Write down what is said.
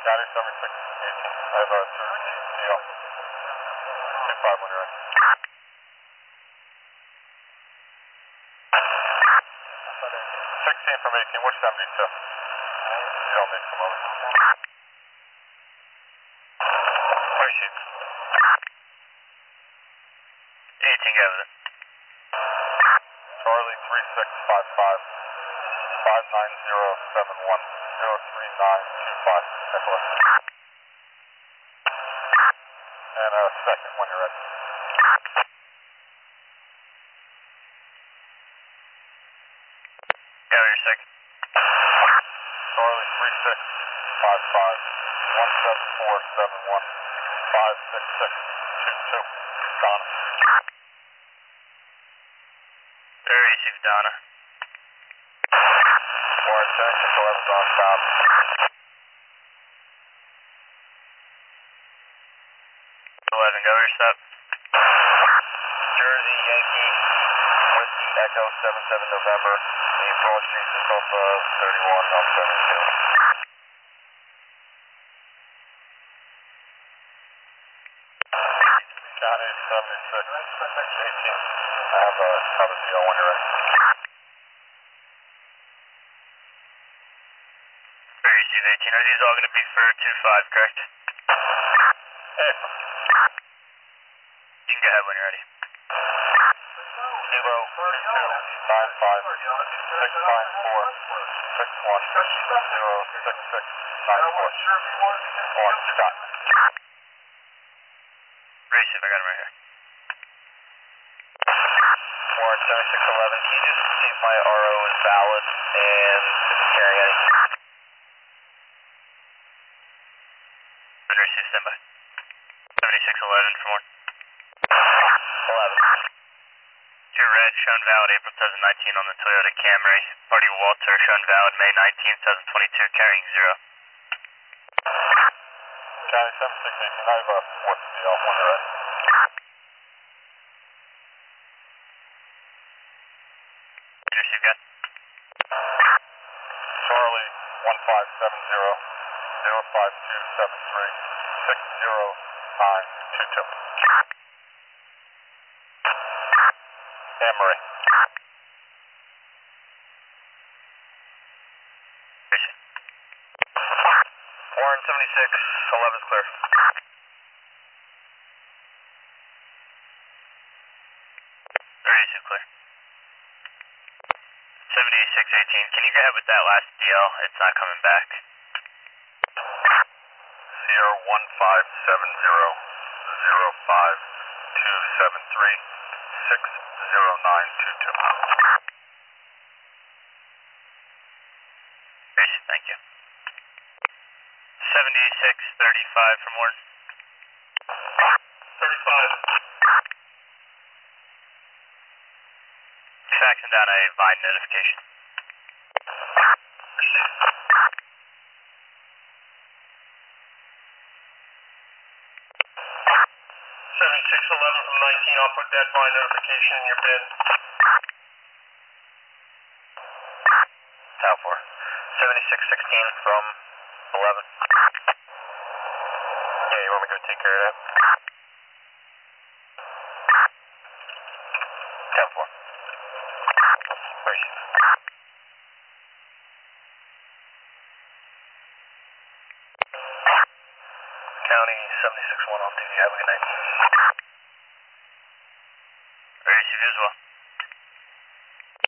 County 7618. I have a 2 25 when you're ready. 16 from 18, what's 72? You don't make some of it. Appreciate it. 18 Gavin. Charlie 3655 59071 03925. Nicholas. And a second when you're ready. Yeah, your second. Charlie 3655 17471 56622. Donna. Very received, Donna. Warren 7611's on top. 11, go over your step. Jersey Yankee Whiskey Echo 77 November. Name Broad Street, Sofa 31 on 72. County 76 18. I have a cover deal when you're ready. Very received, 18. Are these all going to be for 2-5, correct? Hey. You can go ahead when you're ready. Kilo 2295 694 61 06694. On Scott. Racing, I got him right here. Warren 7611, can you just see if my RO is valid and isn't carrying any? Underreceived, standby. 7611 from 11. Your red, shown valid April 2019 on the Toyota Camry. Party Walter, shown valid May 19, 2022, carrying 0. County 7618, I have a fourth deal when you're ready. Underreceived, got. Charlie 1570 05273 60922. Anne-Marie. Racing. Warren 7611's clear. Racing, clear. 7618, can you go ahead with that last deal? It's not coming back. Sierra 1570 05273 60922. Racing, thank you. 7635 from Warren. 35. Faxing down a Vine notification. Received. 7611 from 19, I'll put that Vine notification in your bid. Tower 4. 7616 from 11. Yeah, you want me to go take care of that? Tower 4. Received. County 76-1 on TV. Have a good night. Very received as well.